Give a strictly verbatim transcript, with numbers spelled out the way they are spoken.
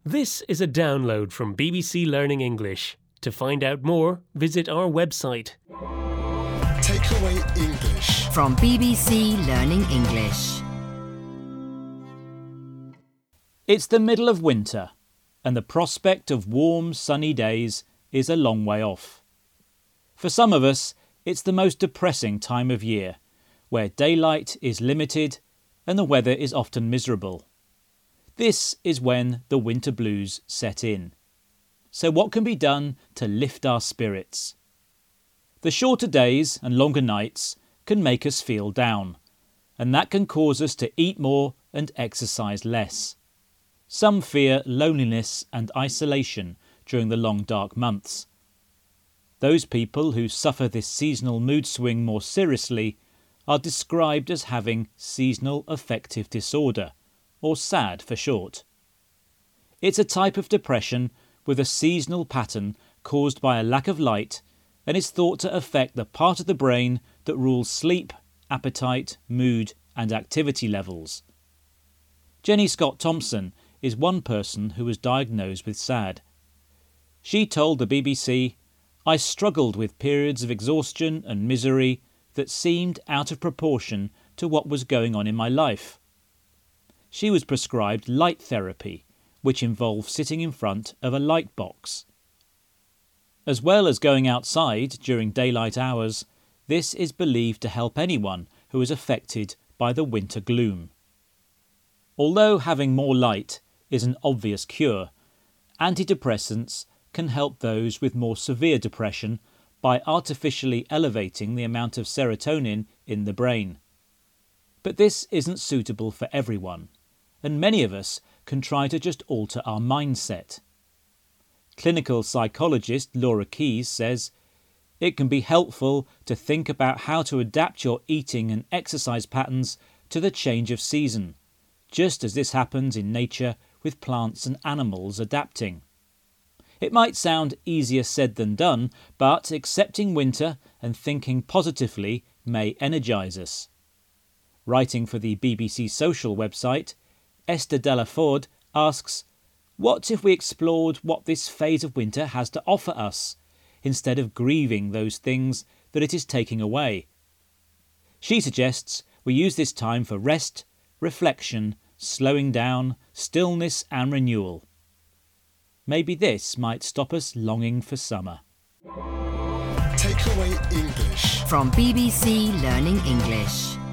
This is a download from B B C Learning English. To find out more, visit our website. Takeaway English from B B C Learning English. It's the middle of winter, and the prospect of warm, sunny days is a long way off. For some of us, it's the most depressing time of year, where daylight is limited and the weather is often miserable. This is when the winter blues set in. So what can be done to lift our spirits? The shorter days and longer nights can make us feel down, and that can cause us to eat more and exercise less. Some fear loneliness and isolation during the long dark months. Those people who suffer this seasonal mood swing more seriously are described as having seasonal affective disorder, or SAD for short. It's a type of depression with a seasonal pattern caused by a lack of light and is thought to affect the part of the brain that rules sleep, appetite, mood and activity levels. Jenny Scott Thompson is one person who was diagnosed with SAD. She told the B B C, "I struggled with periods of exhaustion and misery that seemed out of proportion to what was going on in my life." She was prescribed light therapy, which involved sitting in front of a light box. As well as going outside during daylight hours, this is believed to help anyone who is affected by the winter gloom. Although having more light is an obvious cure, antidepressants can help those with more severe depression by artificially elevating the amount of serotonin in the brain. But this isn't suitable for everyone, and many of us can try to just alter our mindset. Clinical psychologist Laura Keyes says, "It can be helpful to think about how to adapt your eating and exercise patterns to the change of season, just as this happens in nature with plants and animals adapting." It might sound easier said than done, but accepting winter and thinking positively may energise us. Writing for the B B C Social website, Esther Delaford asks, "What if we explored what this phase of winter has to offer us, instead of grieving those things that it is taking away?" She suggests we use this time for rest, reflection, slowing down, stillness and renewal. Maybe this might stop us longing for summer. Takeaway English from B B C Learning English.